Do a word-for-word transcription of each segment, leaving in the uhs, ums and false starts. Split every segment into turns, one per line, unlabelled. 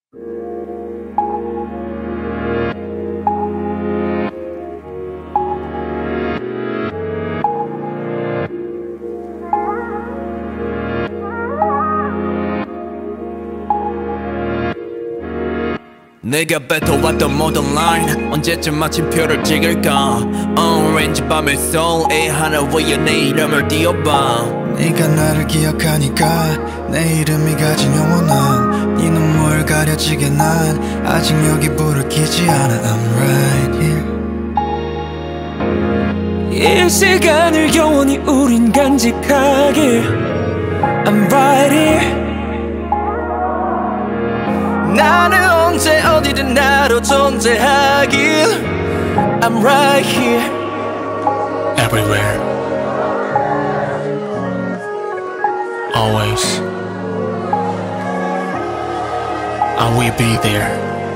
내가 뱉어왔던 모든 line 언제쯤 마침표를 찍을까. 오렌지 밤의 soul에 하나 위에 내 이름을 띄워봐.
네가 나를 기억하니까 내 이름이 가진 영원함. 네 눈물 가려지게 난 아직 여기 불을 켜지 않아. I'm right here.
이 시간을 영원히 우린 간직하길. I'm right here.
나는 언제 어디든 나로 존재하길. I'm right here.
Everywhere. Always. I will be there.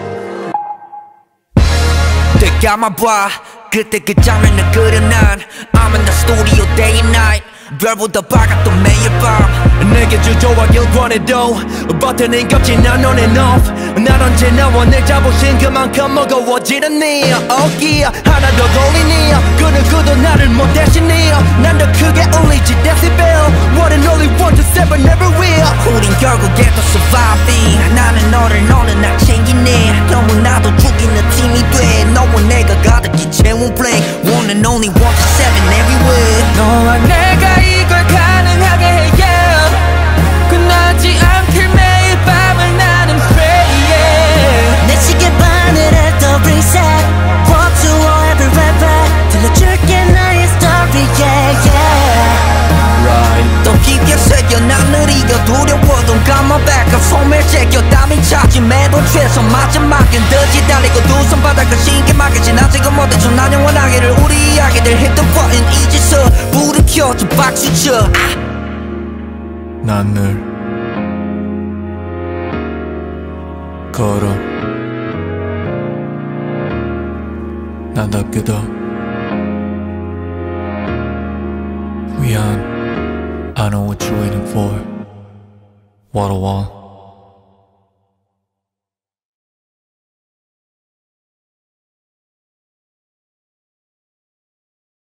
되감아봐 그때 그 장면을 그려 난 I'm in the studio day and night. 별보다 밝았던 매일 밤 내게 주저하길 권해도 버튼은 겹친 난 on and off. 난 언제나 원해 자부심 그만큼 무거워지려니. Oh yeah 하나 더 돌리니 그 누구도 나를 못 대신해. 난 더 크게 울리지 decibel. One and only one to seven never will. 우린 결국에 또 surviving. 나는 너를 너는 나 챙기네. 너무나도 죽이는 팀이 돼. 너와 내가 가득히 채운 play. One and only one to seven everywhere.
너와 내가 이걸 가능하게 해 yeah. 끝나지 않길 매일 밤을 나는 pray yeah.
내 시계반을 했던 reset. Walk to all every rapper. 들려줄게 나의 story yeah yeah.
Right. 또 깊게 새겨 난 느리고 두려워도 got my back up. 손을 제껴 땀이 차지 매도 최선 마지막엔 듯이 달리고 두 손 바닥을 신기하게 지나치고 못해 준 난 영원하기를. 우리 이야기들 hit the button 이제서 불을 켜줘 박수 쳐. 아.
난 늘 걸어 나답게 더 위안. I know what you're waiting for. What I want.